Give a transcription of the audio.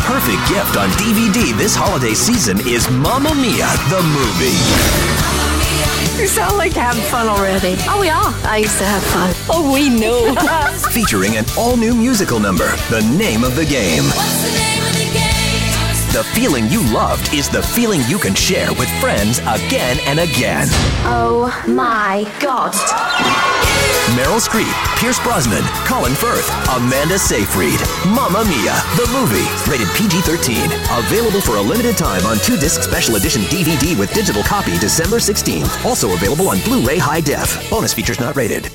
perfect gift on DVD this holiday season is Mamma Mia, the movie. You sound like having fun already. Oh, we are. I used to have fun. Oh, we know. Featuring an all-new musical number, The Name of the Game. What's the name of the game? The feeling you loved is the feeling you can share with friends again and again. Oh, my God. Meryl Streep, Pierce Brosnan, Colin Firth, Amanda Seyfried. Mamma Mia, the movie. Rated PG-13. Available for a limited time on 2-disc special edition DVD with digital copy December 16th. Also available on Blu-ray High Def. Bonus features not rated.